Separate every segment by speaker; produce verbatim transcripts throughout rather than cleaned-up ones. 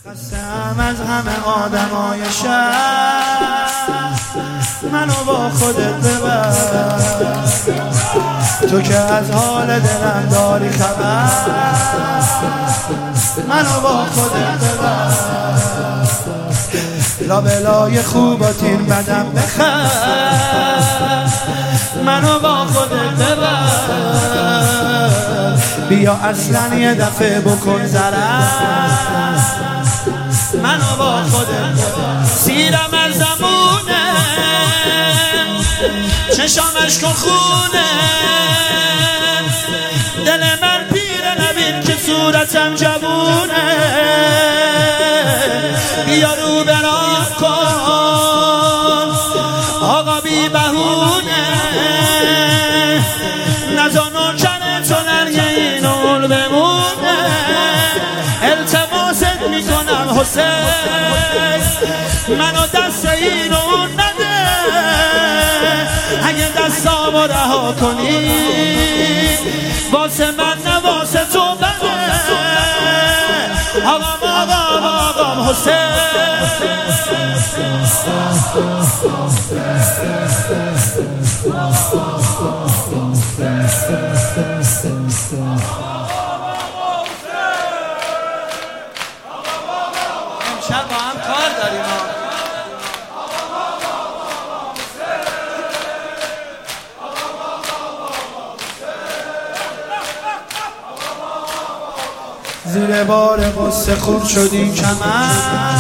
Speaker 1: خستم از همه آدمای شهر، منو با خودت ببر. تو که از حال دلم داری خبر، منو با خودت ببر. لابلای خوباتین بدم بخر، منو با خودت ببر. بیا اصلا یه دفعه بکن ضرر، منو با خودت ببر. سیرم از زمونه، چشامش کن خونه، دل من پیره نبین که صورتم جوونه. بیا رو برام کن آقا بی بهونه، نزا نوکر تو نرگه این اول بمونه. التماست میکنم حسین، منو دست این اون نده. اگه دستامو رها کنی واسه من نه واسه تو بده. آقام آقام آقام حسین، امشب با هم کار داریم. زیر بار غصه خورد شدی کمر،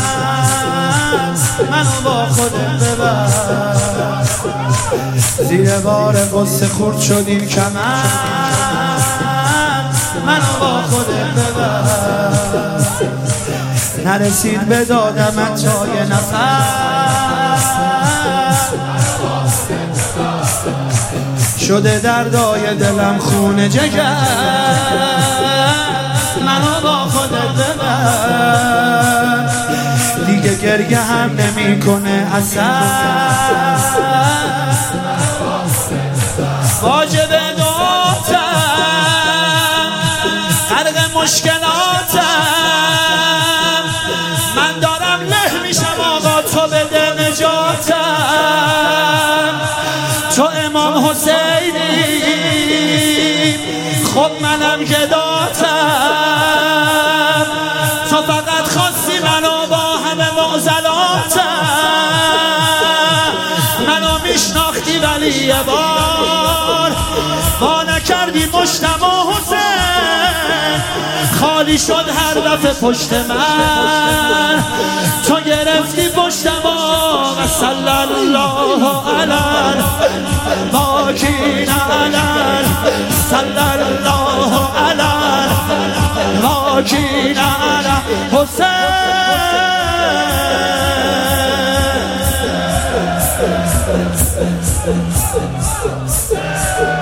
Speaker 1: منو با خودت ببر. زیر بار غصه خورد شدی کمر، منو با خودت ببر. نرسید به دادمت تا یه نفر، شده دردای دلم خونه جگر، منو با خودت ببر. دیگه گریه هم نمی کنه اثر، واجب دعاتم غرق مشکلاتم. من دارم له میشم آقا تو بده نجاتم. تو امام حسینی خب منم گداتم. تو فقط خواستی منو با همه معضلاتم. منو میشناختی ولی یه بار با نکردی مجتمع حسین. خالی شد هر دفعه پشت من، تو گرفتی پشتم آقا. صلی الله علی باکین علی، صلی الله علی باکین علی حسین.